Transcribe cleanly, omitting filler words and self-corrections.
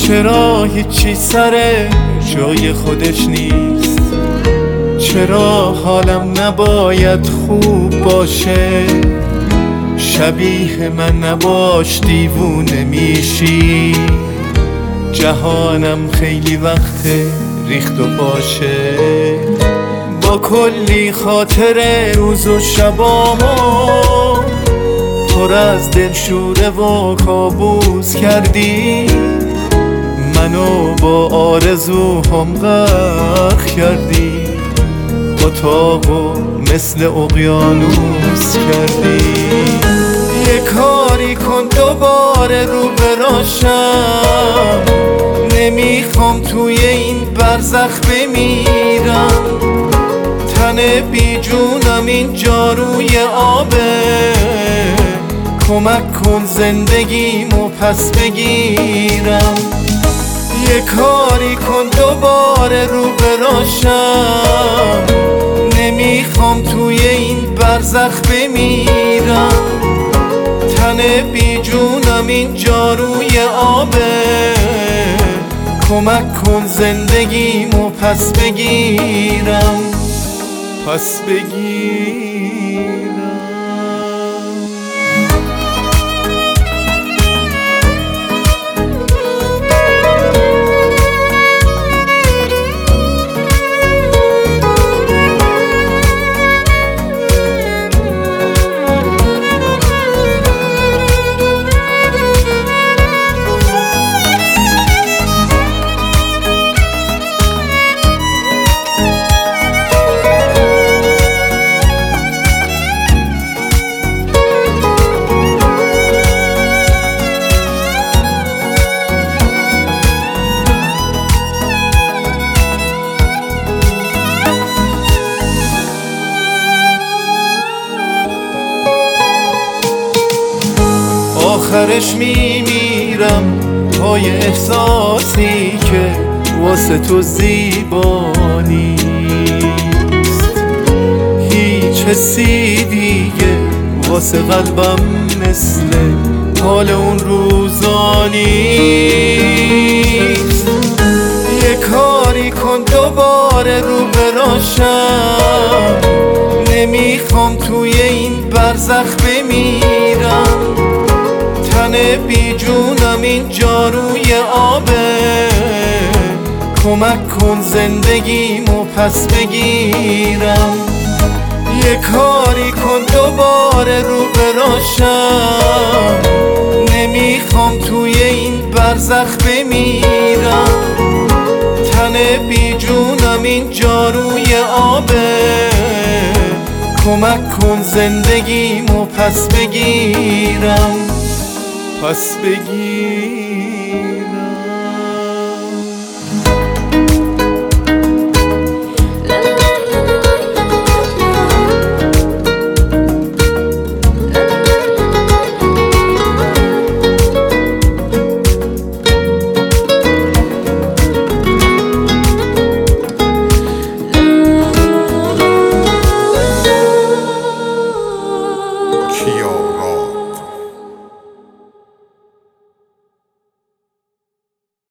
چرا هیچی سر جای خودش نیست؟ چرا حالم نباید خوب باشه؟ شبیه من نباش دیوونه میشی. جهانم خیلی وقت ریخت و پاشه، با کلی خاطر روز و شبامو پر از دلشوره و کابوس کردی. منو با آرزوهام غرق کردی، اتاقو مثل اقیانوس کردی. یه کاری کن دوباره رو براشم، نمیخوام توی این برزخ بمیرم. تن بی جونم اینجا روی آبه، کمک کن زندگیمو پس بگیرم. یه کاری کن دوباره رو براشم، نمیخوام توی این برزخ بمیرم. تن بی جونم اینجا روی آبه، کمک کن زندگیمو پس بگیرم، پس بگیرم. آخرش میمیرم پای احساسی که واسه تو زیبا نیست. هیچ حسی دیگه واسه قلبم مثل حال اون روزا نیست. یه کاری کن دوباره رو براشم، نمیخوام توی این برزخ بمیرم. تن بی جونم اینجا روی آبه، کمک کن زندگیمو پس بگیرم. یه کاری کن دوباره رو براشم، نمیخوام توی این برزخ بمیرم. تن بی جونم اینجا روی آبه، کمک کن زندگیمو پس بگیرم، پس بگیر.